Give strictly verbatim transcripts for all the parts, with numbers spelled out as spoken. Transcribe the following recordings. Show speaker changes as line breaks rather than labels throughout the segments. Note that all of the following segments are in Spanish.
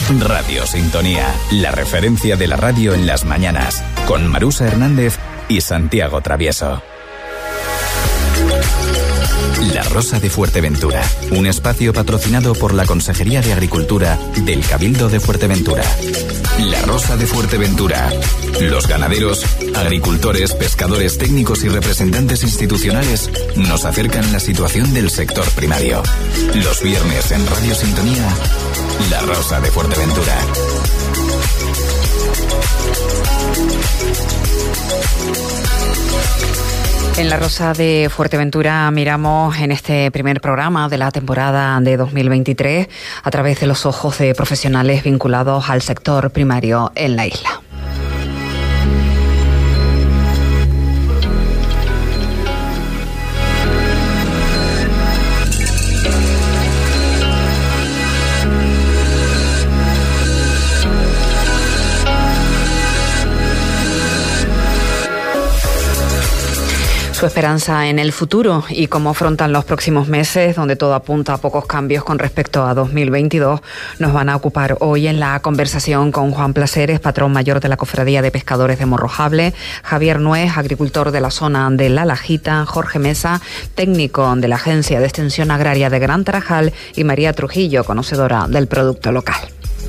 Radio Sintonía, la referencia de la radio en las mañanas, con Marusa Hernández y Santiago Travieso. La Rosa de Fuerteventura, un espacio patrocinado por la Consejería de Agricultura del Cabildo de Fuerteventura. La Rosa de Fuerteventura. Los ganaderos, agricultores, pescadores, técnicos y representantes institucionales nos acercan la situación del sector primario. Los viernes en Radio Sintonía, La Rosa de Fuerteventura.
En La Rosa de Fuerteventura miramos en este primer programa de la temporada de dos mil veintitrés a través de los ojos de profesionales vinculados al sector primario en la isla. Su esperanza en el futuro y cómo afrontan los próximos meses, donde todo apunta a pocos cambios con respecto a dos mil veintidós, nos van a ocupar hoy en la conversación con Juan Placeres, patrón mayor de la Cofradía de Pescadores de Morrojable, Javier Nuez, agricultor de la zona de La Lajita, Jorge Mesa, técnico de la Agencia de Extensión Agraria de Gran Tarajal, y María Trujillo, conocedora del producto local.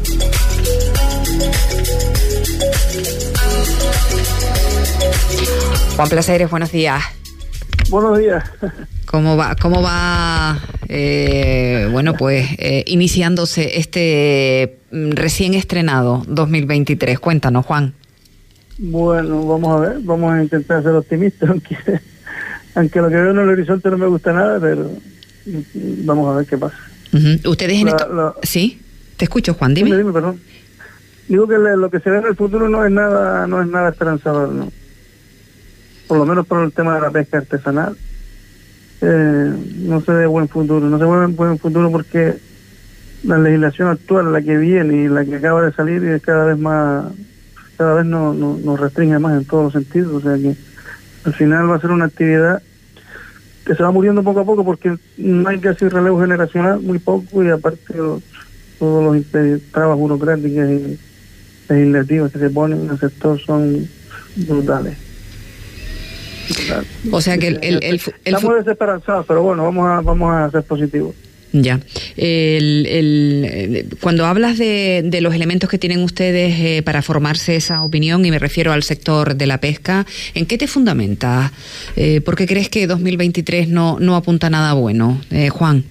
Juan Placeres, buenos días.
Buenos días.
¿Cómo va, cómo va eh, bueno, pues eh, iniciándose este recién estrenado dos mil veintitrés? Cuéntanos, Juan.
Bueno, vamos a ver, vamos a intentar ser optimistas, aunque, aunque lo que veo en el horizonte no me gusta nada, pero vamos a ver qué pasa.
Uh-huh. ¿Ustedes en
la,
esto?
La...
Sí, te escucho, Juan, dime.
Dime, dime, perdón. Digo que lo que se ve en el futuro no es nada, no es nada esperanzador, ¿no? Por lo menos por el tema de la pesca artesanal, eh, no se ve buen futuro, no se ve buen futuro porque la legislación actual, la que viene y la que acaba de salir, es cada vez más, cada vez nos no, no restringe más en todos los sentidos, o sea que al final va a ser una actividad que se va muriendo poco a poco porque no hay casi relevo generacional, muy poco, y aparte los, todos los trabas burocráticas y legislativas que se ponen en el sector son brutales.
O sea que el, el, el, el
estamos desesperanzados, pero bueno, vamos a vamos a ser positivos.
Ya. El, el, el, cuando hablas de, de los elementos que tienen ustedes eh, para formarse esa opinión, y me refiero al sector de la pesca, ¿en qué te fundamentas? Eh, ¿Por qué crees que dos mil veintitrés no, no apunta a nada bueno, eh, Juan?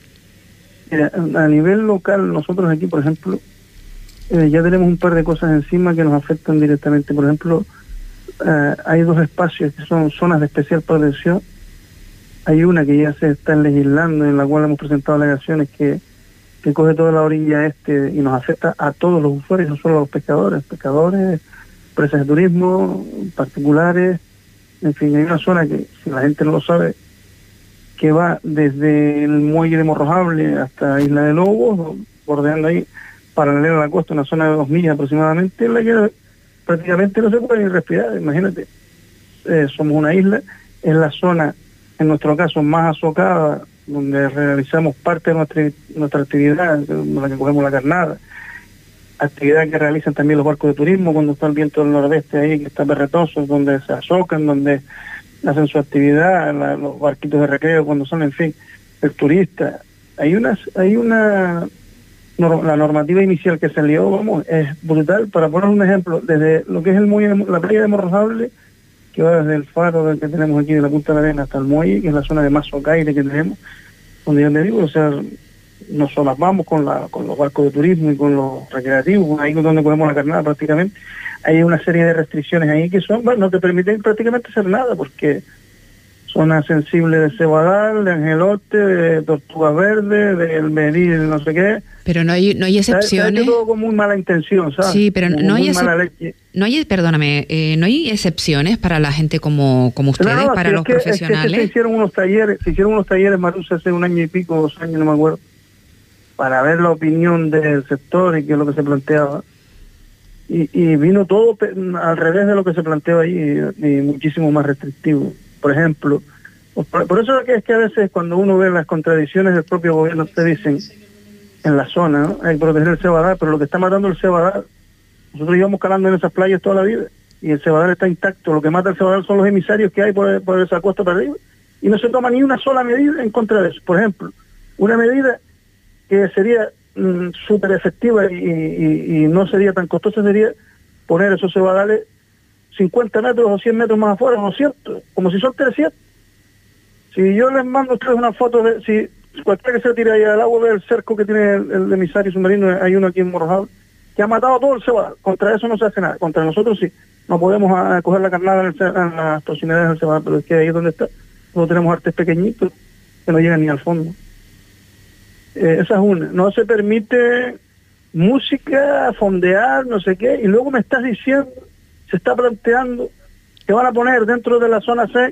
Mira, a nivel local, nosotros aquí, por ejemplo, eh, ya tenemos un par de cosas encima que nos afectan directamente. Por ejemplo, Uh, hay dos espacios que son zonas de especial protección. Hay una que ya se está legislando, en la cual hemos presentado alegaciones, que, que coge toda la orilla este y nos afecta a todos los usuarios, no solo a los pescadores, pescadores, empresas de turismo, particulares, en fin, hay una zona que, si la gente no lo sabe, que va desde el muelle de Morrojable hasta Isla de Lobos, bordeando ahí, paralela a la costa, una zona de dos millas aproximadamente, en la que prácticamente no se puede ni respirar. Imagínate, eh, somos una isla, es la zona, en nuestro caso, más azocada, donde realizamos parte de nuestra, nuestra actividad, en la que cogemos la carnada, actividad que realizan también los barcos de turismo cuando está el viento del nordeste ahí, que está berretoso, donde se azocan, donde hacen su actividad, la, los barquitos de recreo cuando son, en fin, el turista. Hay una, hay una la normativa inicial que salió, vamos, es brutal. Para poner un ejemplo, desde lo que es el muelle, la playa de Morrojable, que va desde el faro que tenemos aquí de la Punta de la Arena hasta el muelle, que es la zona de más socaire que tenemos, donde yo le digo, o sea, nos solapamos con la con los barcos de turismo y con los recreativos, ahí es donde cogemos la carnada prácticamente. Hay una serie de restricciones ahí que son, bueno, no te permiten prácticamente hacer nada, porque zonas sensibles de cebadal, de angelote, de tortuga verde, del meril, no sé qué.
Pero no hay no hay excepciones.
Es todo con muy mala intención, ¿sabes?
Sí, pero
como
no hay
excep-
no hay, perdóname, eh, no hay excepciones para la gente como como ustedes,
no, no,
para
si
los
es que,
profesionales.
Es que se hicieron unos talleres, se hicieron unos talleres, Marusa, hace un año y pico, dos años, no me acuerdo, para ver la opinión del sector y qué es lo que se planteaba. Y, y vino todo al revés de lo que se planteaba ahí, y, y muchísimo más restrictivo. Por ejemplo, por, por eso es que, es que a veces cuando uno ve las contradicciones del propio gobierno, te dicen, en la zona, ¿no? Hay que proteger el cebadal, pero lo que está matando el cebadal, nosotros íbamos calando en esas playas toda la vida, y el cebadal está intacto. Lo que mata el cebadal son los emisarios que hay por, por esa costa para arriba, y no se toma ni una sola medida en contra de eso. Por ejemplo, una medida que sería mm, súper efectiva y, y, y no sería tan costosa sería poner esos cebadales cincuenta metros o cien metros más afuera, ¿no es cierto? Como si son trescientos. Si yo les mando a ustedes una foto de... si cualquiera que se tire ahí al agua ve el cerco que tiene el, el emisario submarino, hay uno aquí en Morrojal, que ha matado todo el cebadal. Contra eso no se hace nada. Contra nosotros sí. No podemos a, a coger la carnada en, el, en las proximidades del cebadal, pero es que ahí es donde está. Nosotros tenemos artes pequeñitos que no llegan ni al fondo. Eh, esa es una. No se permite música, fondear, no sé qué, y luego me estás diciendo, se está planteando que van a poner dentro de la zona C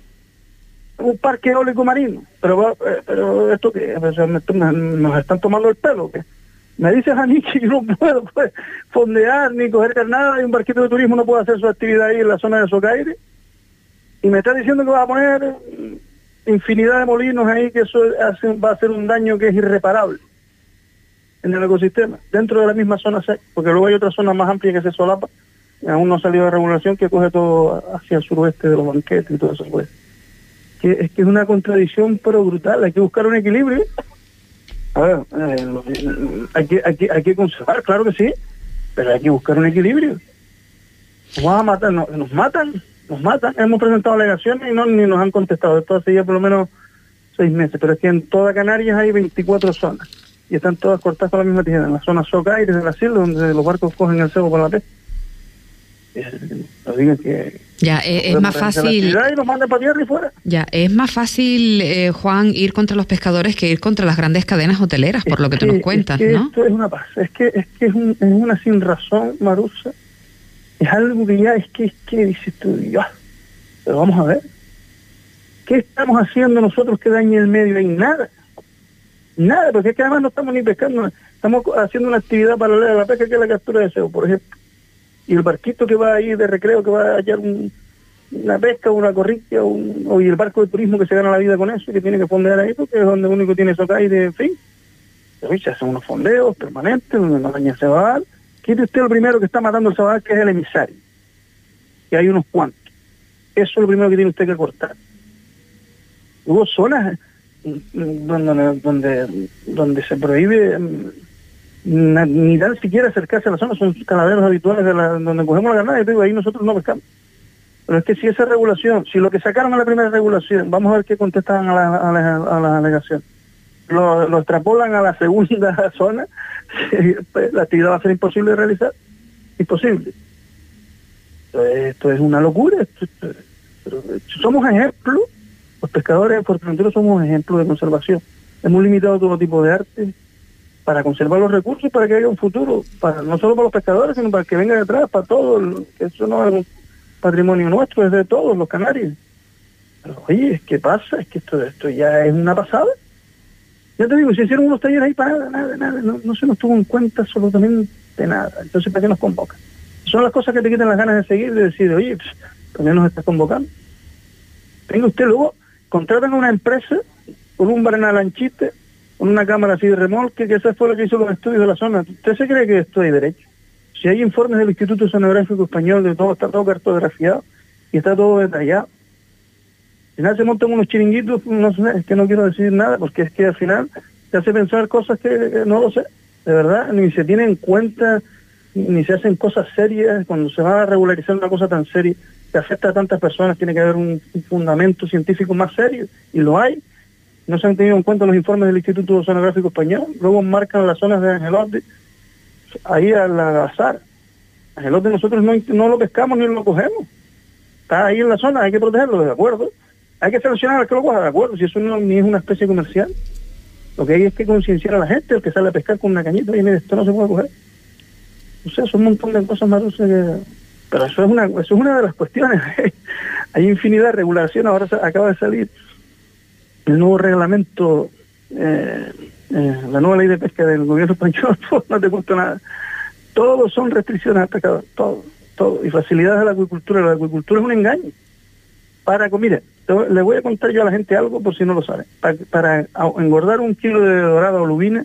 un parque eólico marino. Pero, eh, pero esto que nos están tomando el pelo, que me dices a mí que yo no puedo pues, fondear ni coger nada, y un barquito de turismo no puede hacer su actividad ahí en la zona de Socaire, y me estás diciendo que va a poner infinidad de molinos ahí, que eso hace, va a hacer un daño que es irreparable en el ecosistema, dentro de la misma zona C, porque luego hay otra zona más amplia que se solapa, y aún no ha salido de regulación, que coge todo hacia el suroeste de los banquetes y todo eso. Pues que es que es una contradicción pero brutal. Hay que buscar un equilibrio. A ver, eh, hay que hay que hay que conservar, claro que sí, pero hay que buscar un equilibrio. Nos van a matar, no, nos matan, nos matan. Hemos presentado alegaciones y no ni nos han contestado. Esto hace ya por lo menos seis meses, pero es que en toda Canarias hay veinticuatro zonas y están todas cortadas con la misma tijera. En la zona Socaire de las islas, donde los barcos cogen el cebo para la pesca. No digan que
ya eh, es más fácil
y los mandan para tierra y fuera.
Ya es más fácil, eh, Juan, ir contra los pescadores que ir contra las grandes cadenas hoteleras, por es lo que, que tú nos cuentas,
es que
¿no?
Esto es una paz, es que es que es, un, es una sin razón, Marusa. Es algo que ya es que es que dices tú, ya. Pero vamos a ver, ¿qué estamos haciendo nosotros que dañe el medio? Y nada, nada, porque es que además no estamos ni pescando, estamos haciendo una actividad paralela a la pesca, que es la captura de cebo, por ejemplo. Y el barquito que va ahí de recreo, que va a hallar un, una pesca, una corrilla, un, o y el barco de turismo que se gana la vida con eso, que tiene que fondear ahí, porque es donde único tiene Socaire, en fin. Pero se hacen unos fondeos permanentes, donde no daña el cebadal. Quite usted el primero que está matando el cebadal, que es el emisario. Que hay unos cuantos. Eso es lo primero que tiene usted que cortar. Hubo zonas donde, donde, donde se prohíbe ni tan siquiera acercarse a la zona, son caladeros habituales de la, donde cogemos la carnada, y digo, ahí nosotros no pescamos. Pero es que si esa regulación, si lo que sacaron a la primera regulación, vamos a ver qué contestan a la, a la, a la alegación, lo, lo extrapolan a la segunda zona, pues, la actividad va a ser imposible de realizar, imposible. Entonces, esto es una locura. Esto, esto, pero, somos ejemplos, los pescadores en Fuerteventura somos ejemplos de conservación. Hemos limitado todo tipo de arte para conservar los recursos, para que haya un futuro, para no solo para los pescadores, sino para que venga detrás, para todos. Eso no es un patrimonio nuestro, es de todos los canarios. Pero oye, ¿qué pasa? Es que esto, esto ya es una pasada. Ya te digo, se hicieron unos talleres ahí para nada, nada, nada, no, no se nos tuvo en cuenta absolutamente nada. Entonces, ¿para qué nos convocan? Son las cosas que te quitan las ganas de seguir, de decir, oye, pues, ¿por qué nos estás convocando? Venga usted luego, contratan a una empresa con un barena lanchita, con una cámara así de remolque, que esa fue la que hizo los estudios de la zona. ¿Usted se cree que esto hay derecho? Si hay informes del Instituto Oceanográfico Español, de todo, está todo cartografiado y está todo detallado. Al final se montan unos chiringuitos, no sé, es que no quiero decir nada, porque es que al final te hace pensar cosas que, que no lo sé, de verdad, ni se tiene en cuenta, ni se hacen cosas serias. Cuando se va a regularizar una cosa tan seria, que afecta a tantas personas, tiene que haber un, un fundamento científico más serio, y lo hay. No se han tenido en cuenta los informes del Instituto Oceanográfico Español. Luego marcan las zonas de Angelote ahí al azar. Angelote nosotros no, no lo pescamos ni lo cogemos. Está ahí en la zona, hay que protegerlo, de acuerdo. Hay que seleccionar al que lo coja, de acuerdo. Si eso no ni es una especie comercial, lo que hay es que concienciar a la gente, el que sale a pescar con una cañita, y mire, esto no se puede coger. O sea, son un montón de cosas más dulces que... Pero eso es una eso es una de las cuestiones. Hay infinidad de regulaciones. Ahora se, acaba de salir el nuevo reglamento, eh, eh, la nueva ley de pesca del gobierno español. No te cuento nada. Todos son restricciones al pescador, todo, todo. Y facilidades a la acuicultura. La acuicultura es un engaño. Para, mire, le voy a contar yo a la gente algo por si no lo sabe. Para, para engordar un kilo de dorada o lubina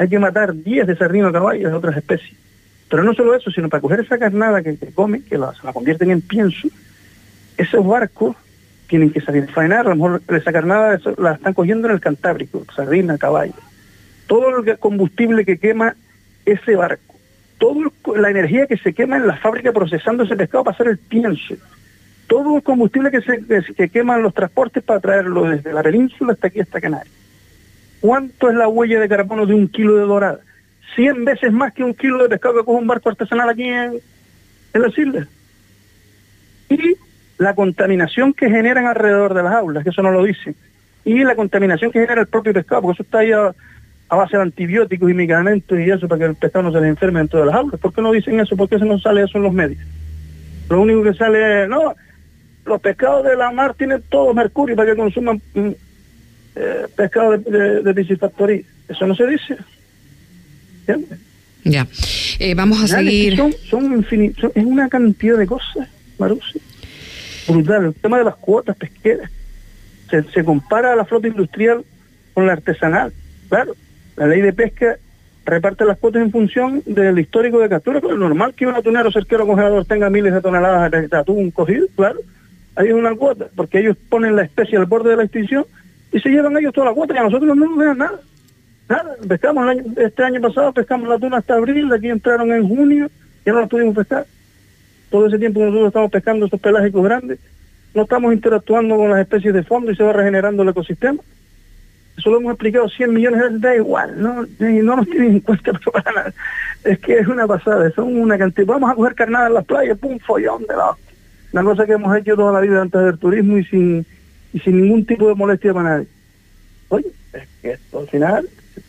hay que matar diez de sardina a caballo de otras especies. Pero no solo eso, sino para coger esa carnada que, que comen, que la, se la convierten en pienso, esos barcos tienen que salir a faenar. A lo mejor esa carnada eso, la están cogiendo en el Cantábrico, sardina, caballo. Todo el combustible que quema ese barco, toda la energía que se quema en la fábrica procesando ese pescado para hacer el pienso, todo el combustible que se que, que queman los transportes para traerlo desde la península hasta aquí, hasta Canarias. ¿Cuánto es la huella de carbono de un kilo de dorada? Cien veces más que un kilo de pescado que coge un barco artesanal aquí en, en las islas. Y la contaminación que generan alrededor de las aulas, que eso no lo dicen, y la contaminación que genera el propio pescado, porque eso está ahí a, a base de antibióticos y medicamentos y eso para que el pescado no se le enferme dentro de las aulas. ¿Por qué no dicen eso? ¿Por qué eso no sale eso en los medios? Lo único que sale es, no, los pescados de la mar tienen todo mercurio para que consuman eh, pescado de, de, de piscifactoría. Eso no se dice. ¿Entiendes?
Ya. Eh, vamos a
Reales,
seguir.
Son, son infinitos, es una cantidad de cosas, Marusi. Brutal. El tema de las cuotas pesqueras. Se, se compara a la flota industrial con la artesanal. Claro, la ley de pesca reparte las cuotas en función del histórico de captura, pero es normal que un atunero cerquero congelador tenga miles de toneladas de atún cogido, claro. Hay una cuota, porque ellos ponen la especie al borde de la extinción y se llevan ellos toda la cuota y a nosotros no nos dan nada. Nada, pescamos el año, este año pasado pescamos la tuna hasta abril, de aquí entraron en junio, ya no la pudimos pescar. Todo ese tiempo que nosotros estamos pescando esos pelágicos grandes, no estamos interactuando con las especies de fondo y se va regenerando el ecosistema. Eso lo hemos explicado cien millones de veces, da igual, no, no nos tienen en cuenta para nada. Es que es una pasada, son una cantidad. Vamos a coger carnada en las playas, pum, follón de la hostia. Una cosa que hemos hecho toda la vida antes del turismo y sin y sin ningún tipo de molestia para nadie. Oye, es que esto al final...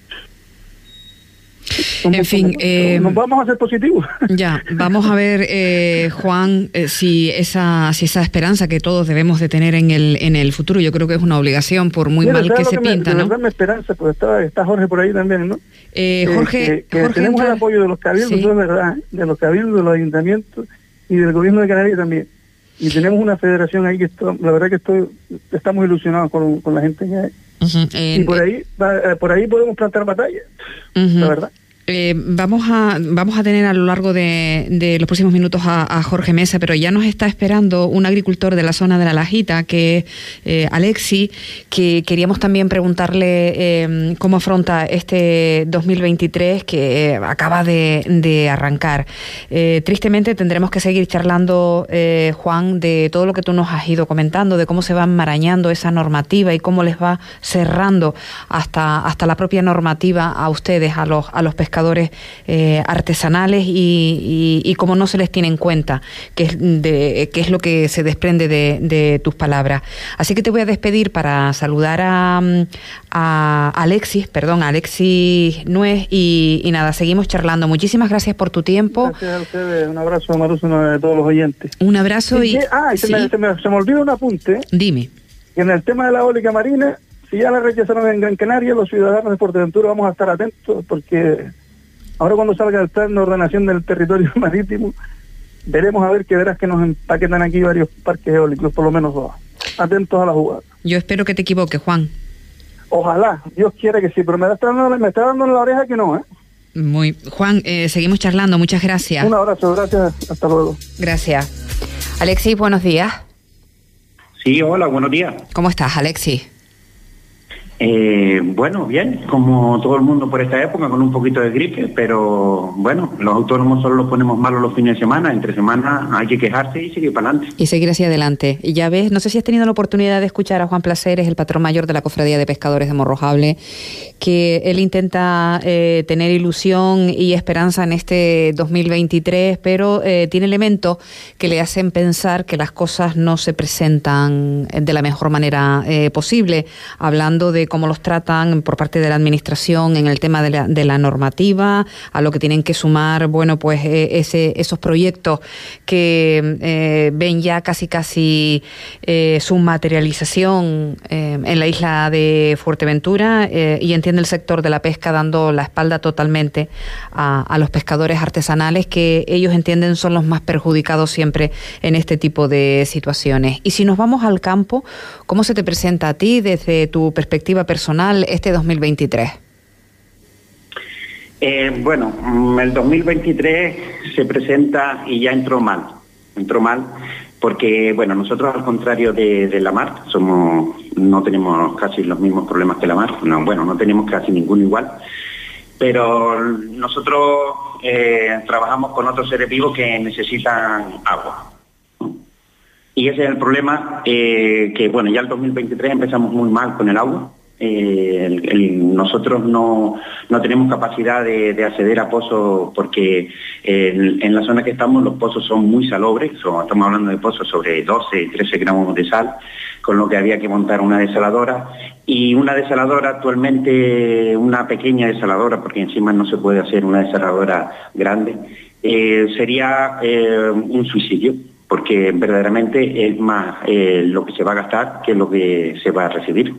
En fin, eh,
nos vamos a hacer positivos.
Ya, vamos a ver, eh, Juan, eh, si esa si esa esperanza que todos debemos de tener en el en el futuro, yo creo que es una obligación, por muy
Mira,
mal que se
que me,
pinta,
de
¿no?
verdad me esperanza, pues está, está Jorge por ahí también, ¿no?
Eh, Jorge,
eh, que, que
Jorge
tenemos
entra...
el apoyo de los cabildos,
sí.
eso es verdad, ¿eh? De los cabildos, de los ayuntamientos y del gobierno de Canarias también. Y tenemos una federación ahí que esto, la verdad que estoy, estamos ilusionados con, con la gente que hay.
Uh-huh. eh,
y por ahí, va, por ahí podemos plantar batalla,
uh-huh.
la verdad.
Eh, vamos a vamos a tener a lo largo de, de los próximos minutos a, a Jorge Mesa, pero ya nos está esperando un agricultor de la zona de La Lajita, que es eh, Alexi, que queríamos también preguntarle eh, cómo afronta este dos mil veintitrés que eh, acaba de, de arrancar. Eh, tristemente tendremos que seguir charlando, eh, Juan, de todo lo que tú nos has ido comentando, de cómo se va enmarañando esa normativa y cómo les va cerrando hasta, hasta la propia normativa a ustedes, a los, a los pescadores pescadores eh, artesanales y, y, y cómo no se les tiene en cuenta, que es, de, que es lo que se desprende de, de tus palabras. Así que te voy a despedir para saludar a, a Alexis, perdón, a Alexis Nuez y, y nada, seguimos charlando. Muchísimas gracias por tu tiempo.
Gracias a ustedes, un abrazo, Maruso, de todos los oyentes.
Un abrazo y...
y ah, y se,
¿sí?
me, se, me, se me olvida un apunte.
Dime.
Que en el tema de la eólica marina, si ya la rechazaron en Gran Canaria, los ciudadanos de Fuerteventura vamos a estar atentos, porque ahora cuando salga el plan de ordenación del territorio marítimo, veremos a ver que verás que nos empaquetan aquí varios parques eólicos, por lo menos dos. Atentos a la jugada.
Yo espero que te equivoques, Juan.
Ojalá, Dios quiera que sí, pero me está dando, me está dando en la oreja que no, ¿eh?
Muy, Juan, eh, seguimos charlando, muchas gracias.
Un abrazo, gracias, hasta luego.
Gracias. Alexis, buenos días.
Sí, hola, buenos días.
¿Cómo estás, Alexis?
Eh, bueno, bien, como todo el mundo por esta época, con un poquito de gripe, pero bueno, los autónomos solo los ponemos malos los fines de semana, entre semana hay que quejarse y seguir para adelante.
Y seguir hacia adelante. Y ya ves, no sé si has tenido la oportunidad de escuchar a Juan Placeres, el patrón mayor de la Cofradía de Pescadores de Morrojable, que él intenta eh, tener ilusión y esperanza en este dos mil veintitrés, pero eh, tiene elementos que le hacen pensar que las cosas no se presentan de la mejor manera eh, posible, hablando de cómo los tratan por parte de la administración en el tema de la, de la normativa, a lo que tienen que sumar, bueno, pues eh, ese, esos proyectos que eh, ven ya casi casi eh, su materialización eh, en la isla de Fuerteventura eh, y entiende el sector de la pesca dando la espalda totalmente a, a los pescadores artesanales, que ellos entienden son los más perjudicados siempre en este tipo de situaciones. Y si nos vamos al campo, ¿cómo se te presenta a ti desde tu perspectiva personal este dos mil veintitrés?
Eh, bueno, el dos mil veintitrés se presenta y ya entró mal, entró mal porque, bueno, nosotros al contrario de, de la mar, somos, no tenemos casi los mismos problemas que la mar, no, bueno, no tenemos casi ninguno igual, pero nosotros eh, trabajamos con otros seres vivos que necesitan agua. Y ese es el problema, eh, que bueno, ya el dos mil veintitrés empezamos muy mal con el agua. Eh, el, el, nosotros no, no tenemos capacidad de, de acceder a pozos porque eh, en, en la zona que estamos los pozos son muy salobres, son, estamos hablando de pozos sobre doce, trece gramos de sal, con lo que había que montar una desaladora. Y una desaladora actualmente, una pequeña desaladora, porque encima no se puede hacer una desaladora grande, eh, sería eh, un suicidio, porque verdaderamente es más eh, lo que se va a gastar que lo que se va a recibir.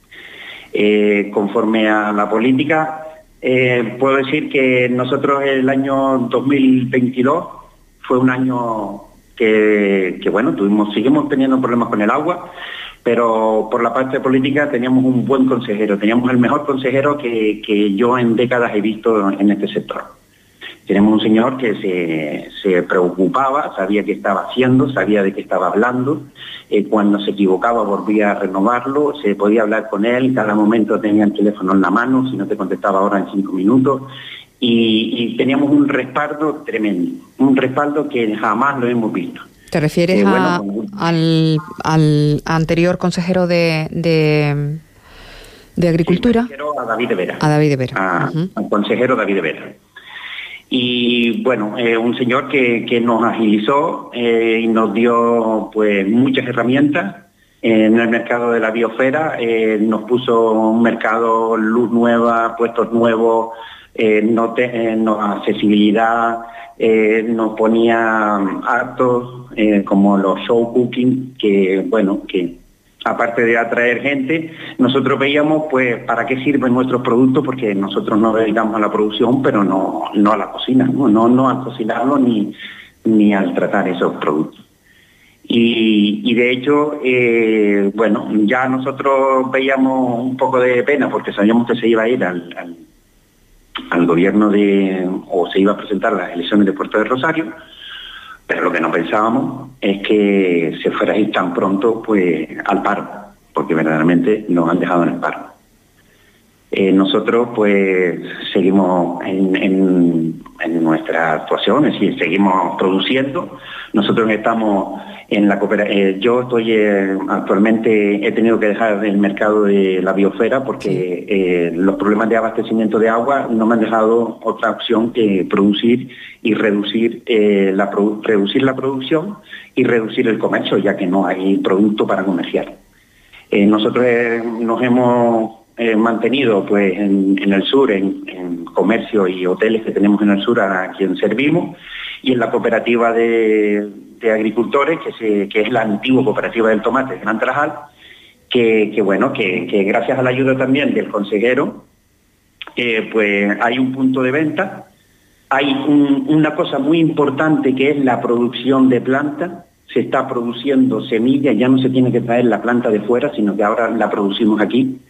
Eh, conforme a la política, eh, puedo decir que nosotros el año dos mil veintidós fue un año que, que bueno, tuvimos, seguimos teniendo problemas con el agua, pero por la parte política teníamos un buen consejero, teníamos el mejor consejero que, que yo en décadas he visto en este sector. Tenemos un señor que se, se preocupaba, sabía qué estaba haciendo, sabía de qué estaba hablando. Eh, cuando se equivocaba volvía a renovarlo, se podía hablar con él, cada momento tenía el teléfono en la mano, si no te contestaba ahora en cinco minutos. Y, y teníamos un respaldo tremendo, un respaldo que jamás lo hemos visto.
¿Te refieres eh, a, bueno, con... al, al anterior consejero de, de, de Agricultura?
Sí, a David de Vera.
A David de Vera.
A, uh-huh. Al consejero David de Vera. Y bueno, eh, un señor que, que nos agilizó eh, y nos dio pues muchas herramientas en el mercado de la biosfera, eh, nos puso un mercado, luz nueva, puestos nuevos, eh, no te, eh, no, accesibilidad, eh, nos ponía actos eh, como los show cooking, que bueno, que aparte de atraer gente, nosotros veíamos pues para qué sirven nuestros productos, porque nosotros nos dedicamos a la producción, pero no, no a la cocina, no, no, no al cocinarlo ni, ni al tratar esos productos. Y, y de hecho, eh, bueno, ya nosotros veíamos un poco de pena porque sabíamos que se iba a ir al, al, al gobierno de, o se iba a presentar las elecciones de Puerto del Rosario, pero lo que no pensábamos es que se fuera a ir tan pronto pues al paro, porque verdaderamente nos han dejado en el paro. Eh, nosotros pues seguimos en, en, en nuestras actuaciones y seguimos produciendo. Nosotros estamos en la cooperativa. Eh, yo estoy eh, actualmente, he tenido que dejar el mercado de la biosfera porque eh, los problemas de abastecimiento de agua no me han dejado otra opción que producir y reducir, eh, la, produ reducir la producción y reducir el comercio, ya que no hay producto para comerciar. Eh, nosotros eh, nos hemos eh, mantenido pues en, en el sur, en, en comercio y hoteles que tenemos en el sur a quien servimos, y en la cooperativa de, de agricultores, que, se, que es la antigua cooperativa del tomate de Gran Tarajal, que, que bueno, que, que gracias a la ayuda también del consejero, eh, pues hay un punto de venta. Hay un, una cosa muy importante que es la producción de planta. Se está produciendo semillas, ya no se tiene que traer la planta de fuera, sino que ahora la producimos aquí.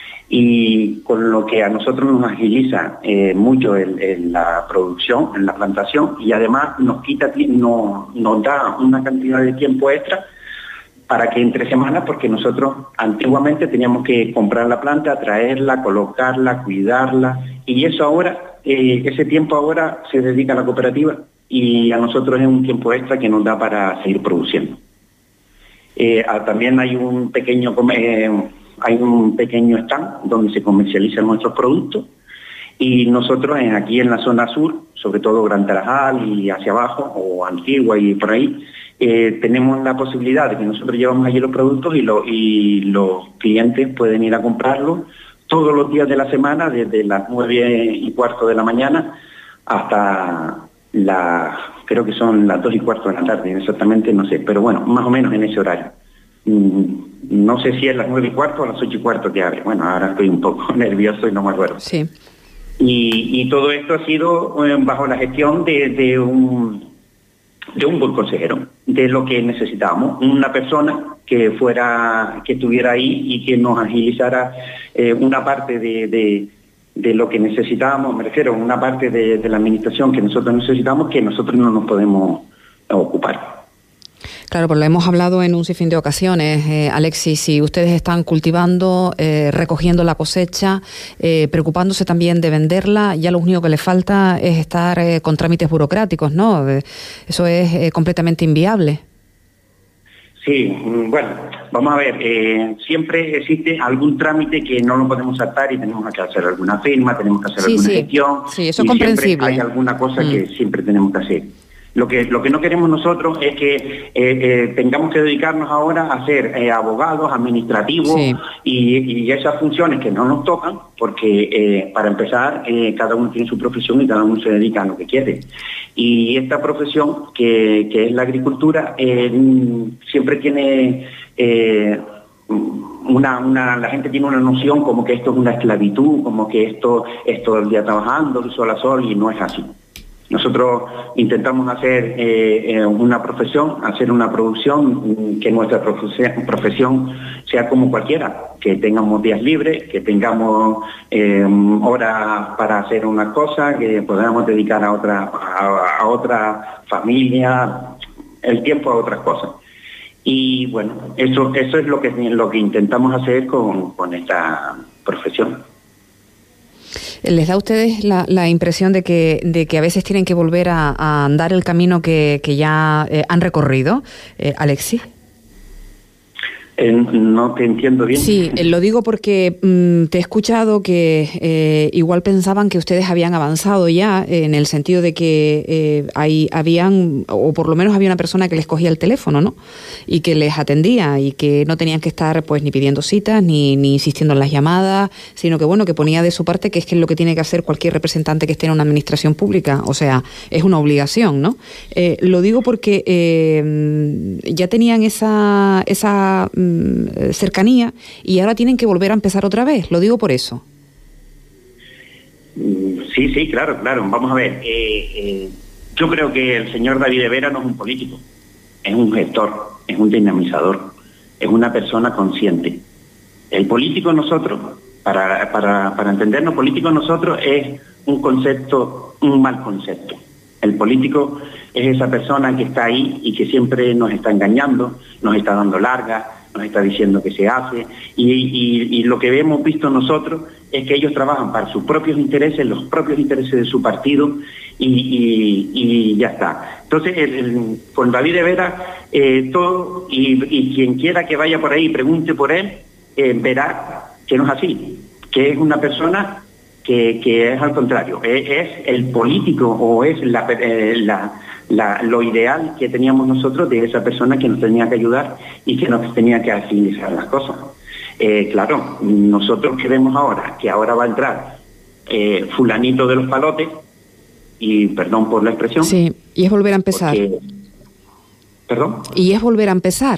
Y con lo que a nosotros nos agiliza eh, mucho en, en la producción, en la plantación, y además nos quita, no, nos da una cantidad de tiempo extra para que entre semanas, porque nosotros antiguamente teníamos que comprar la planta, traerla, colocarla, cuidarla, y eso ahora, eh, ese tiempo ahora se dedica a la cooperativa y a nosotros es un tiempo extra que nos da para seguir produciendo. Eh, también hay un pequeño eh, hay un pequeño stand donde se comercializan nuestros productos, y nosotros en, aquí en la zona sur, sobre todo Gran Tarajal y hacia abajo, o Antigua y por ahí, eh, tenemos la posibilidad de que nosotros llevamos allí los productos y, lo, y los clientes pueden ir a comprarlos todos los días de la semana, desde las nueve y cuarto de la mañana hasta las, creo que son las dos y cuarto de la tarde, exactamente no sé, pero bueno, más o menos en ese horario. No sé si es las nueve y cuarto o las ocho y cuarto que abre. Bueno, ahora estoy un poco nervioso y no me acuerdo.
Sí.
Y, y todo esto ha sido eh, bajo la gestión de, de, un, de un buen consejero, de lo que necesitábamos. Una persona que fuera, que estuviera ahí y que nos agilizara eh, una parte de, de, de lo que necesitábamos, me refiero a una parte de, de la administración que nosotros necesitamos, que nosotros no nos podemos ocupar.
Claro, pues lo hemos hablado en un sinfín de ocasiones, eh, Alexis, si ustedes están cultivando, eh, recogiendo la cosecha, eh, preocupándose también de venderla, ya lo único que les falta es estar eh, con trámites burocráticos, ¿no? Eso es eh, completamente inviable.
Sí, bueno, vamos a ver, eh, siempre existe algún trámite que no lo podemos saltar y tenemos que hacer alguna firma, tenemos que hacer
sí,
alguna
sí.
gestión.
Sí, eso es
y
comprensible.
Hay alguna cosa
mm.
que siempre tenemos que hacer. Lo que, lo que no queremos nosotros es que eh, eh, tengamos que dedicarnos ahora a ser eh, abogados, administrativos
sí.
y, y esas funciones que no nos tocan, porque eh, para empezar eh, cada uno tiene su profesión y cada uno se dedica a lo que quiere. Y esta profesión, que, que es la agricultura, eh, siempre tiene... Eh, Una, una, la gente tiene una noción como que esto es una esclavitud, como que esto es todo el día trabajando, de sol a sol, y no es así. Nosotros intentamos hacer eh, eh, una profesión, hacer una producción, que nuestra profesión, profesión sea como cualquiera, que tengamos días libres, que tengamos eh, horas para hacer una cosa, que podamos dedicar a otra, a, a otra familia, el tiempo a otras cosas. Y bueno, eso eso es lo que lo que intentamos hacer con, con esta profesión.
¿Les da a ustedes la, la impresión de que de que a veces tienen que volver a, a andar el camino que, que ya eh, han recorrido, eh, Alexis?
Eh, no te entiendo bien.
Sí, eh, lo digo porque mmm, te he escuchado que eh, igual pensaban que ustedes habían avanzado ya, eh, en el sentido de que eh, hay, habían, o por lo menos había una persona que les cogía el teléfono, ¿no? Y que les atendía y que no tenían que estar pues ni pidiendo citas ni, ni insistiendo en las llamadas, sino que bueno, que ponía de su parte que es que es lo que tiene que hacer cualquier representante que esté en una administración pública, o sea, es una obligación, ¿no? Eh, lo digo porque eh, ya tenían esa esa cercanía y ahora tienen que volver a empezar otra vez, lo digo por eso.
Sí, sí, claro, claro, vamos a ver, eh, eh, yo creo que el señor David de Vera no es un político, es un gestor, es un dinamizador, es una persona consciente. El político nosotros, para, para, para entendernos, político nosotros es un concepto, un mal concepto. El político es esa persona que está ahí y que siempre nos está engañando, nos está dando largas, nos está diciendo que se hace, y, y, y lo que hemos visto nosotros es que ellos trabajan para sus propios intereses, los propios intereses de su partido, y, y, y ya está. Entonces, el, el, con David de Vera, eh, todo, y, y quien quiera que vaya por ahí y pregunte por él, eh, verá que no es así, que es una persona que, que es al contrario, es, es el político o es la... Eh, la La, lo ideal que teníamos nosotros de esa persona que nos tenía que ayudar y que nos tenía que agilizar las cosas. Eh, claro, nosotros queremos ahora, que ahora va a entrar eh, fulanito de los palotes, y perdón por la expresión.
Sí, y es volver a empezar.
Porque, ¿Perdón?
Y es volver a empezar.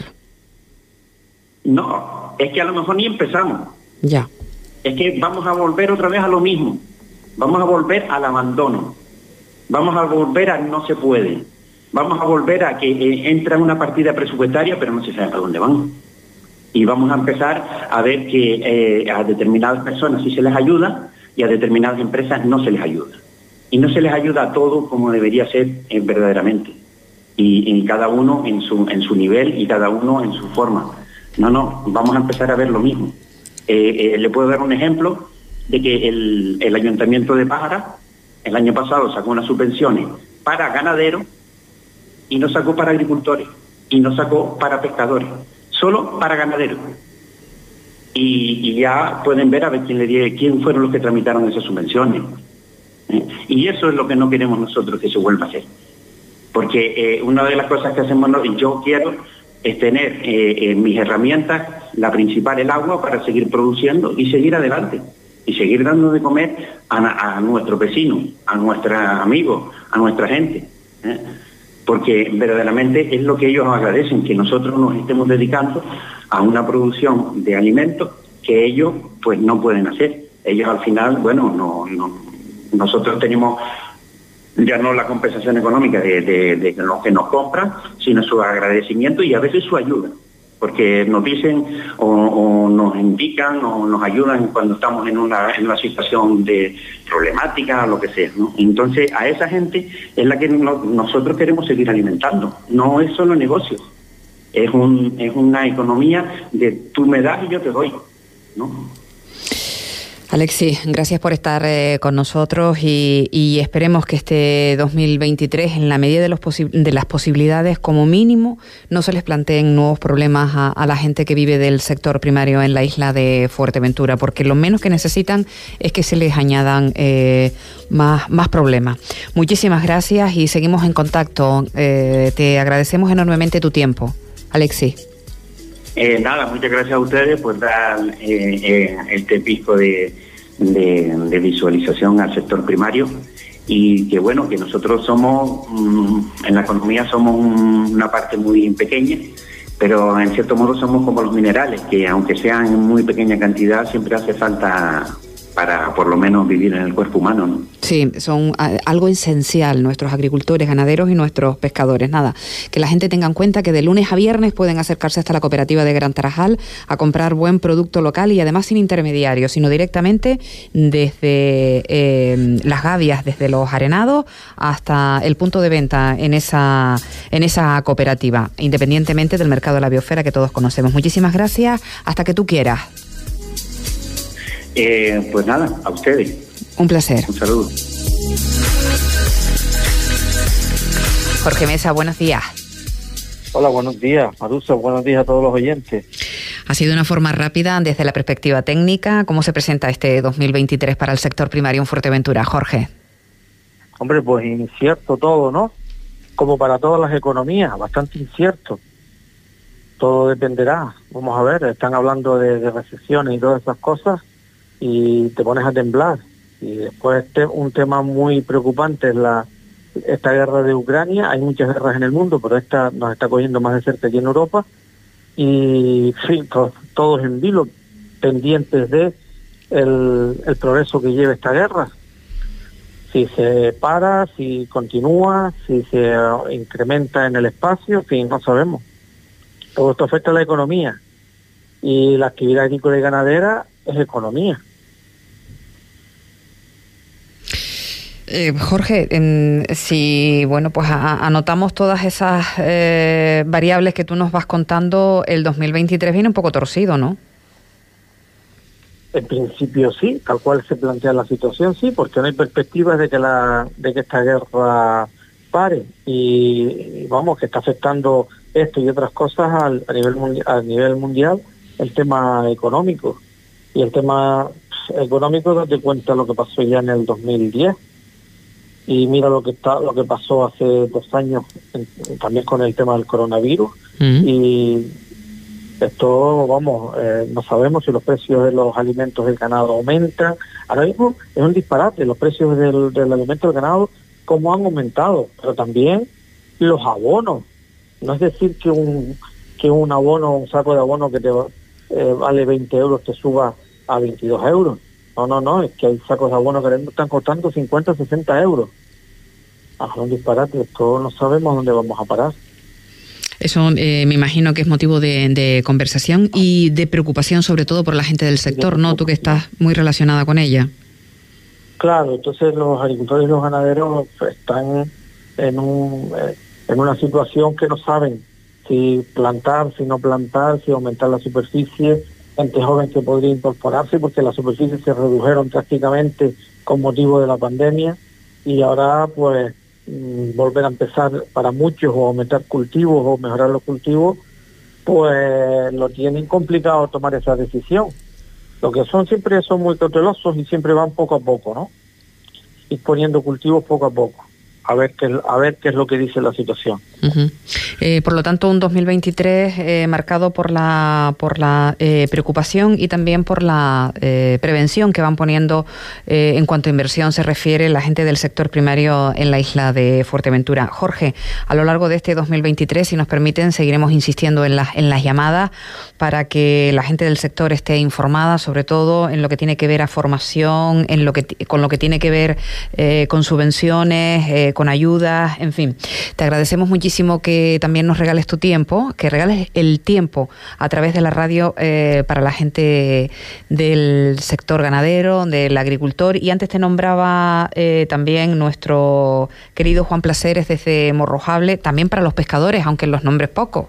No, es que a lo mejor ni empezamos.
Ya.
Es que vamos a volver otra vez a lo mismo. Vamos a volver al abandono. Vamos a volver a no se puede. Vamos a volver a que eh, entra una partida presupuestaria, pero no se sabe para dónde van. Y vamos a empezar a ver que eh, a determinadas personas sí se les ayuda y a determinadas empresas no se les ayuda. Y no se les ayuda a todos como debería ser eh, verdaderamente. Y, y cada uno en su, en su nivel y cada uno en su forma. No, no, vamos a empezar a ver lo mismo. Eh, eh, le puedo dar un ejemplo de que el, el Ayuntamiento de Pájara el año pasado sacó unas subvenciones para ganaderos y no sacó para agricultores y no sacó para pescadores, solo para ganaderos. Y, y ya pueden ver a ver quién le dio, quién fueron los que tramitaron esas subvenciones. ¿Eh? Y eso es lo que no queremos nosotros que se vuelva a hacer. Porque eh, una de las cosas que hacemos, yo quiero es tener eh, en mis herramientas, la principal, el agua, para seguir produciendo y seguir adelante. Y seguir dando de comer a, a nuestros vecinos, a nuestros amigos, a nuestra gente. ¿eh? Porque verdaderamente es lo que ellos agradecen, que nosotros nos estemos dedicando a una producción de alimentos que ellos pues no pueden hacer. Ellos al final, bueno, no, no nosotros tenemos ya no la compensación económica de, de, de los que nos compran, sino su agradecimiento y a veces su ayuda. porque nos dicen o, o nos indican o nos ayudan cuando estamos en una, en una situación de problemática o lo que sea, ¿no? Entonces a esa gente es la que no, nosotros queremos seguir alimentando. No es solo negocio, es, un, es una economía de tú me das y yo te doy, ¿no?
Alexis, gracias por estar eh, con nosotros y, y esperemos que este dos mil veintitrés, en la medida de, los posi- de las posibilidades, como mínimo, no se les planteen nuevos problemas a, a la gente que vive del sector primario en la isla de Fuerteventura, porque lo menos que necesitan es que se les añadan eh, más, más problemas. Muchísimas gracias y seguimos en contacto. Eh, te agradecemos enormemente tu tiempo, Alexis.
Eh, nada, muchas gracias a ustedes por dar eh, eh, este pico de, de, de visualización al sector primario y que bueno, que nosotros somos, mmm, en la economía somos un, una parte muy pequeña, pero en cierto modo somos como los minerales, que aunque sean en muy pequeña cantidad, siempre hace falta para por lo menos vivir en el cuerpo humano, ¿no?
Sí, son algo esencial nuestros agricultores, ganaderos y nuestros pescadores. Nada, que la gente tenga en cuenta que de lunes a viernes pueden acercarse hasta la cooperativa de Gran Tarajal a comprar buen producto local y además sin intermediarios, sino directamente desde eh, las gavias, desde los arenados hasta el punto de venta en esa, en esa cooperativa, independientemente del mercado de la biosfera que todos conocemos. Muchísimas gracias, hasta que tú quieras.
Eh, pues nada, a ustedes.
Un placer.
Un saludo.
Jorge Mesa, buenos días.
Hola, buenos días, Marusa, buenos días a todos los oyentes.
Ha sido una forma rápida desde la perspectiva técnica. ¿Cómo se presenta este dos mil veintitrés para el sector primario en Fuerteventura, Jorge?
Hombre, pues incierto todo, ¿no? Como para todas las economías, bastante incierto. Todo dependerá. Vamos a ver, están hablando de, de recesiones y todas esas cosas y te pones a temblar. Y después este, un tema muy preocupante es la esta guerra de Ucrania. Hay muchas guerras en el mundo, pero esta nos está cogiendo más de cerca aquí en Europa. Y sí, to, todos en vilo, pendientes de el, el progreso que lleve esta guerra. Si se para, si continúa, si se incrementa en el espacio, en fin, no sabemos. Todo esto afecta a la economía. Y la actividad agrícola y ganadera es economía.
Eh, Jorge, en, si bueno, pues a, anotamos todas esas eh, variables que tú nos vas contando, el dos mil veintitrés viene un poco torcido, ¿no?
En principio sí, tal cual se plantea la situación, sí, porque no hay perspectivas de que la de que esta guerra pare y, y vamos, que está afectando esto y otras cosas al, a nivel mundial, a nivel mundial el tema económico. Y el tema económico, date cuenta lo que pasó ya en el dos mil diez. Y mira lo que está, lo que pasó hace dos años en, también con el tema del coronavirus. Uh-huh. Y esto, vamos, eh, no sabemos si los precios de los alimentos del ganado aumentan. Ahora mismo es un disparate los precios del, del alimento del ganado, cómo han aumentado, pero también los abonos. No es decir que un que un abono, un saco de abono que te eh, vale veinte euros te suba a veintidós euros. No, no, no, es que hay sacos de abono que están costando cincuenta, sesenta euros. Ah, un disparate, esto no sabemos dónde vamos a parar.
Eso eh, me imagino que es motivo de, de conversación y de preocupación, sobre todo por la gente del sector, ¿no? Tú que estás muy relacionada con ella.
Claro, entonces los agricultores y los ganaderos están en, un, eh, en una situación que no saben si plantar, si no plantar, si aumentar la superficie. Gente joven que podría incorporarse porque las superficies se redujeron drásticamente con motivo de la pandemia y ahora pues mmm, volver a empezar para muchos o aumentar cultivos o mejorar los cultivos, pues lo tienen complicado tomar esa decisión. Lo que son siempre son muy cautelosos y siempre van poco a poco, ¿no? Ir poniendo cultivos poco a poco. A ver qué a ver qué es lo que dice la situación.
Uh-huh. Eh, por lo tanto, un dos mil veintitrés eh, marcado por la por la eh, preocupación y también por la eh, prevención que van poniendo eh, en cuanto a inversión se refiere la gente del sector primario en la isla de Fuerteventura. Jorge, a lo largo de este dos mil veintitrés, si nos permiten, seguiremos insistiendo en las en las llamadas para que la gente del sector esté informada, sobre todo en lo que tiene que ver a formación, en lo que con lo que tiene que ver eh, con subvenciones, eh, con ayudas, en fin. Te agradecemos muchísimo muchísimo que también nos regales tu tiempo, que regales el tiempo a través de la radio eh, para la gente del sector ganadero, del agricultor. Y antes te nombraba eh, también nuestro querido Juan Placeres desde Morrojable, también para los pescadores, aunque los nombres poco.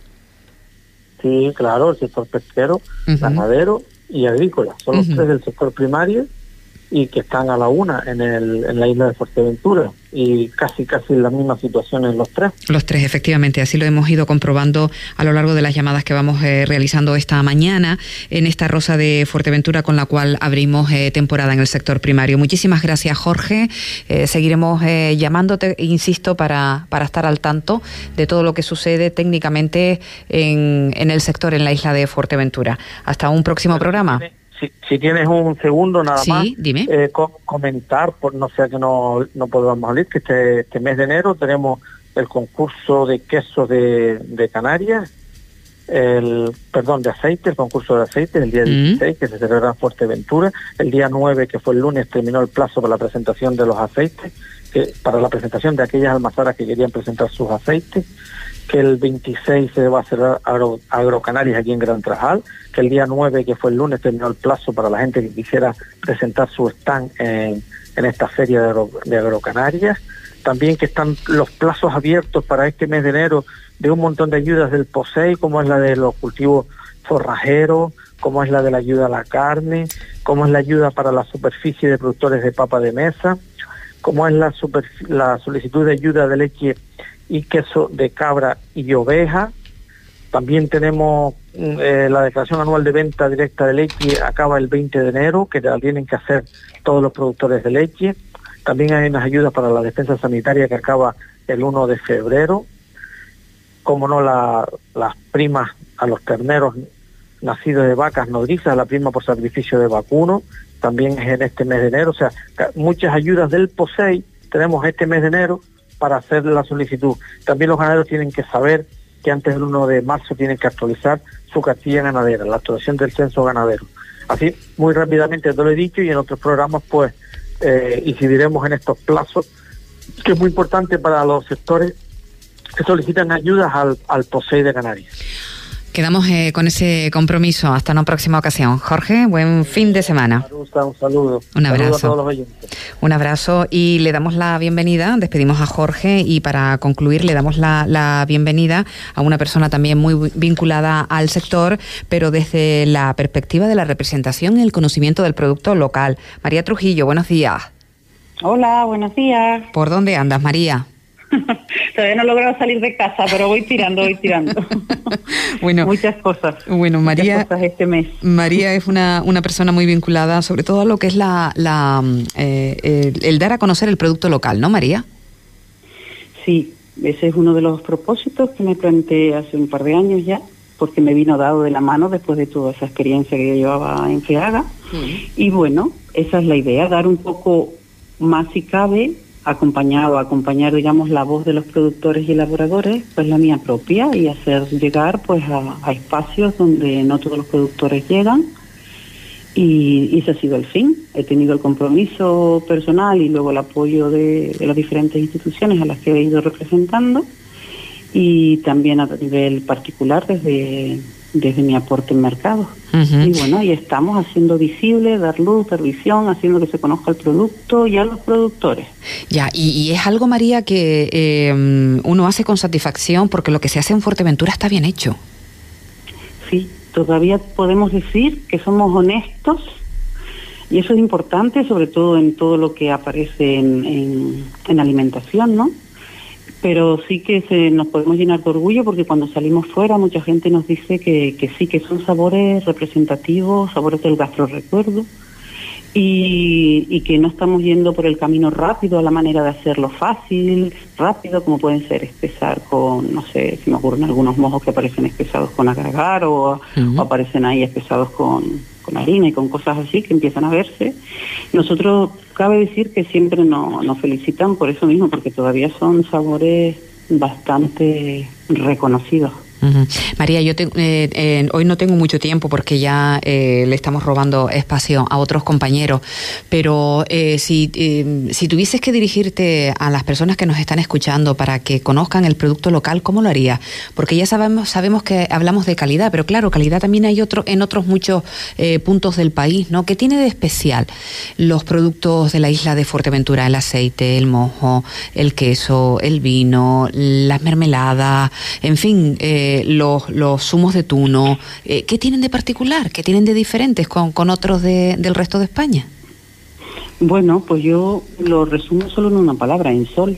Sí, claro, el sector pesquero, uh-huh. ganadero y agrícola. Son los uh-huh. tres del sector primario y que están a la una en, el, en la isla de Fuerteventura. Y casi, casi la misma situación en los tres.
Los tres, efectivamente. Así lo hemos ido comprobando a lo largo de las llamadas que vamos eh, realizando esta mañana en esta Rosa de Fuerteventura con la cual abrimos eh, temporada en el sector primario. Muchísimas gracias, Jorge. Eh, seguiremos eh, llamándote, insisto, para, para estar al tanto de todo lo que sucede técnicamente en, en el sector en la isla de Fuerteventura. Hasta un próximo Pero programa.
Tiene, si, si tienes un segundo nada
sí,
más,
dime.
Eh, co- comentar, por no sea que no, no podamos salir, que este, este mes de enero tenemos el concurso de quesos de, de Canarias, el perdón, de aceite, el concurso de aceite, el día dieciséis, mm. que se celebrará en Fuerteventura, el día nueve, que fue el lunes, terminó el plazo para la presentación de los aceites, que para la presentación de aquellas almazaras que querían presentar sus aceites, que el veintiséis se va a hacer Agro, Agrocanarias aquí en Gran Trajal, que el día nueve, que fue el lunes, terminó el plazo para la gente que quisiera presentar su stand en, en esta feria de, Agro, de Agrocanarias. También que están los plazos abiertos para este mes de enero de un montón de ayudas del P O S E I, como es la de los cultivos forrajeros, como es la de la ayuda a la carne, como es la ayuda para la superficie de productores de papa de mesa, como es la, super, la solicitud de ayuda de leche y queso de cabra y oveja. También tenemos eh, la declaración anual de venta directa de leche, acaba el veinte de enero, que la tienen que hacer todos los productores de leche. También hay unas ayudas para la defensa sanitaria que acaba el uno de febrero. Como no, la, las primas a los terneros nacidos de vacas nodrizas, la prima por sacrificio de vacuno, también es en este mes de enero. O sea, muchas ayudas del P O S E I tenemos este mes de enero para hacer la solicitud. También los ganaderos tienen que saber que antes del uno de marzo tienen que actualizar su cartilla ganadera, la actualización del censo ganadero. Así, muy rápidamente te lo he dicho, y en otros programas pues eh, incidiremos en estos plazos, que es muy importante para los sectores que solicitan ayudas al, al P O S E I de Canarias.
Quedamos eh, con ese compromiso. Hasta una próxima ocasión. Jorge, buen fin de semana.
Un saludo.
Un abrazo.
Saludo a todos los oyentes.
Un abrazo y le damos la bienvenida, despedimos a Jorge y para concluir le damos la, la bienvenida a una persona también muy vinculada al sector, pero desde la perspectiva de la representación y el conocimiento del producto local. María Trujillo, buenos días.
Hola, buenos días.
¿Por dónde andas, María?
Todavía no he logrado salir de casa, pero voy tirando, voy tirando.
Bueno,
muchas cosas.
Bueno, María,
muchas cosas este mes.
María es una, una persona muy vinculada, sobre todo a lo que es la, la eh, el, el dar a conocer el producto local, ¿no, María?
Sí, ese es uno de los propósitos que me planteé hace un par de años ya, porque me vino dado de la mano después de toda esa experiencia que yo llevaba en FEAGA. Sí. Y bueno, esa es la idea, dar un poco más si cabe, acompañado, acompañar, digamos, la voz de los productores y elaboradores, pues la mía propia, y hacer llegar pues a, a espacios donde no todos los productores llegan, y, y ese ha sido el fin. He tenido el compromiso personal y luego el apoyo de, de las diferentes instituciones a las que he ido representando, y también a nivel particular desde, desde mi aporte en mercado. Uh-huh. Y bueno, y estamos haciendo visible, dar luz, dar visión, haciendo que se conozca el producto y a los productores.
Ya, y, y es algo, María, que eh, uno hace con satisfacción porque lo que se hace en Fuerteventura está bien hecho.
Sí, todavía podemos decir que somos honestos, y eso es importante, sobre todo en todo lo que aparece en, en, en alimentación, ¿no? Pero sí que se, nos podemos llenar de orgullo porque cuando salimos fuera mucha gente nos dice que, que sí, que son sabores representativos, sabores del gastrorecuerdo, y, y que no estamos yendo por el camino rápido, a la manera de hacerlo fácil, rápido, como pueden ser espesar con, no sé, si me ocurren algunos mojos que aparecen espesados con agar o, uh-huh. o aparecen ahí espesados con, con harina y con cosas así que empiezan a verse. Nosotros, cabe decir que siempre no, nos felicitan por eso mismo, porque todavía son sabores bastante reconocidos.
Uh-huh. María, yo te, eh, eh, hoy no tengo mucho tiempo porque ya eh, le estamos robando espacio a otros compañeros, pero eh, si, eh, si tuvieses que dirigirte a las personas que nos están escuchando para que conozcan el producto local, ¿cómo lo harías? Porque ya sabemos sabemos que hablamos de calidad, pero claro, calidad también hay otro en otros muchos eh, puntos del país, ¿no? ¿Qué tiene de especial los productos de la isla de Fuerteventura? El aceite, el mojo, el queso, el vino, las mermeladas, en fin, eh, Los, los zumos de tuno, eh, ¿qué tienen de particular? ¿Qué tienen de diferentes con, con otros de, del resto de España?
Bueno, pues yo lo resumo solo en una palabra, en sol.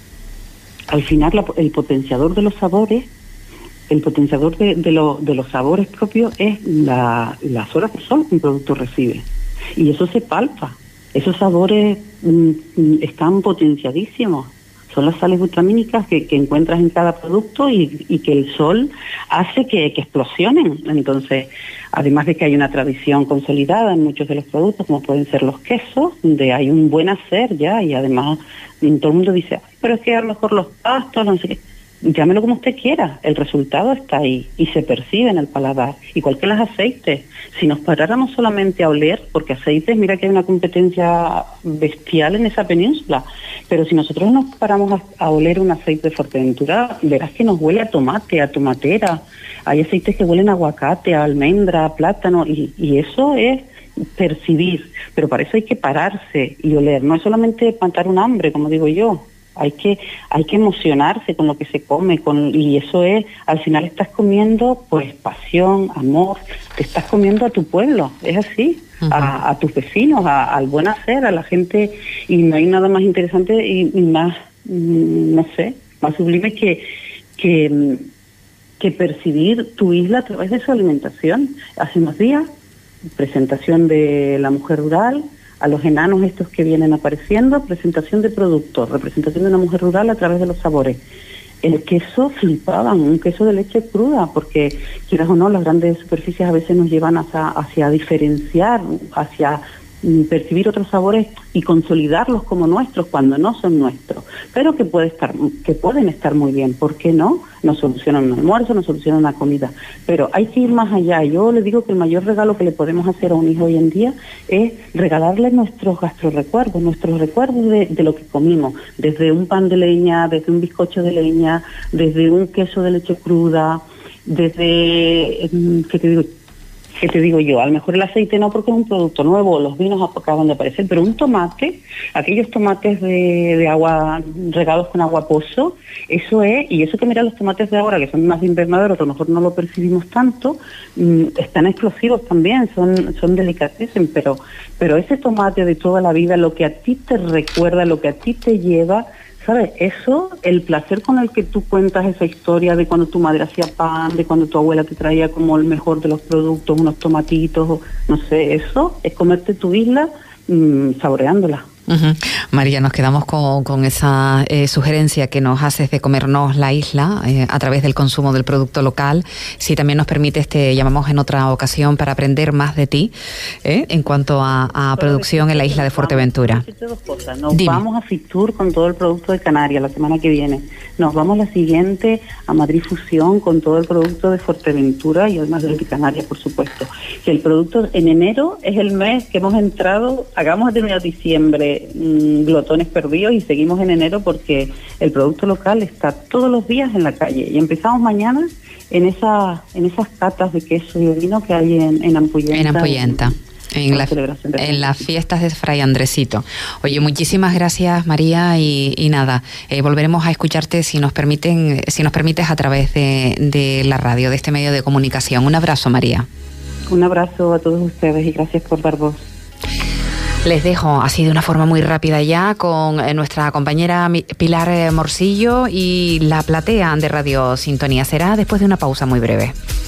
Al final la, el potenciador de los sabores, el potenciador de, de, lo, de los sabores propios es la, las horas de sol que un producto recibe. Y eso se palpa. Esos sabores mm, están potenciadísimos. Son las sales vitamínicas que, que encuentras en cada producto y, y que el sol hace que, que explosionen. Entonces, además de que hay una tradición consolidada en muchos de los productos, como pueden ser los quesos, donde hay un buen hacer ya, y además todo el mundo dice, ay, pero es que a lo mejor los pastos, no sé qué. Llámelo como usted quiera, el resultado está ahí y se percibe en el paladar, igual que los aceites. Si nos paráramos solamente a oler, porque aceites, mira que hay una competencia bestial en esa península, pero si nosotros nos paramos a, a oler un aceite de Fuerteventura, verás que nos huele a tomate, a tomatera. Hay aceites que huelen a aguacate, a almendra, a plátano, y, y eso es percibir, pero para eso hay que pararse y oler, no es solamente matar un hambre, como digo yo. Hay que hay que emocionarse con lo que se come, con y eso es, al final estás comiendo pues pasión, amor, te estás comiendo a tu pueblo, es así, uh-huh. a, a tus vecinos, a, al buen hacer, a la gente, y no hay nada más interesante y, y más, no sé, más sublime que, que, que percibir tu isla a través de su alimentación. Hace unos días, presentación de la mujer rural, a los enanos estos que vienen apareciendo, presentación de productos, representación de una mujer rural a través de los sabores. El queso flipaban, un queso de leche cruda, porque quieras o no, las grandes superficies a veces nos llevan hacia, hacia diferenciar, hacia mm, percibir otros sabores y consolidarlos como nuestros cuando no son nuestros, pero que puede estar, que pueden estar muy bien, ¿por qué no? Nos solucionan un almuerzo, nos solucionan una comida, pero hay que ir más allá. Yo le digo que el mayor regalo que le podemos hacer a un hijo hoy en día es regalarle nuestros gastrorecuerdos, nuestros recuerdos de, de lo que comimos, desde un pan de leña, desde un bizcocho de leña, desde un queso de leche cruda, desde, ¿qué te digo? ¿Qué te digo yo? A lo mejor el aceite no, porque es un producto nuevo, los vinos acaban de aparecer, pero un tomate, aquellos tomates de, de agua, regados con agua pozo, eso es, y eso que mira los tomates de ahora, que son más de invernadero, que a lo mejor no lo percibimos tanto, mmm, están explosivos también, son, son delicatessen, pero, pero ese tomate de toda la vida, lo que a ti te recuerda, lo que a ti te lleva, ¿sabes? Eso, el placer con el que tú cuentas esa historia de cuando tu madre hacía pan, de cuando tu abuela te traía como el mejor de los productos, unos tomatitos, no sé, eso es comerte tu isla mmm, saboreándola.
Uh-huh. María, nos quedamos con, con esa eh, sugerencia que nos haces de comernos la isla eh, a través del consumo del producto local. Si también nos permites, te llamamos en otra ocasión para aprender más de ti eh, en cuanto a, a producción en la isla de Fuerteventura.
Nos Dime. Vamos a Fitur con todo el producto de Canarias la semana que viene. Nos vamos la siguiente a Madrid Fusión con todo el producto de Fuerteventura y además del de Canarias, por supuesto. Que el producto en enero es el mes que hemos entrado, hagamos de terminar diciembre glotones perdidos y seguimos en enero porque el producto local está todos los días en la calle y empezamos mañana en esa en esas catas de queso y de vino que hay en, en Ampollenta.
En Ampollenta. En, la, en las fiestas de Fray Andresito. Oye, muchísimas gracias, María, y, y nada, eh, volveremos a escucharte si nos permiten, si nos permites a través de, de la radio, de este medio de comunicación. Un abrazo, María.
Un abrazo a todos ustedes y gracias por dar voz.
Les dejo así de una forma muy rápida ya con nuestra compañera Pilar Morcillo y la platea de Radio Sintonía. Será después de una pausa muy breve.